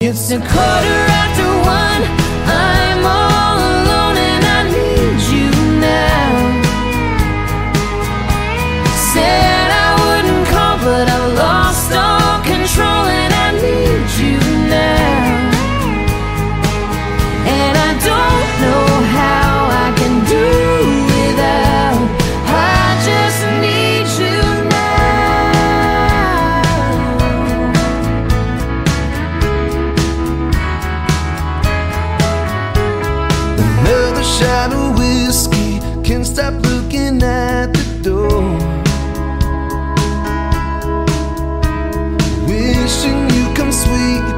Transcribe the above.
It's a quarter after one. I'm all alone and I need you now. Said I wouldn't call, but I've lost all control and I need you now. And I don't know how I can do without. I just need you now. Another shot of whiskey, can't stop looking at the door. Wishing you come sweet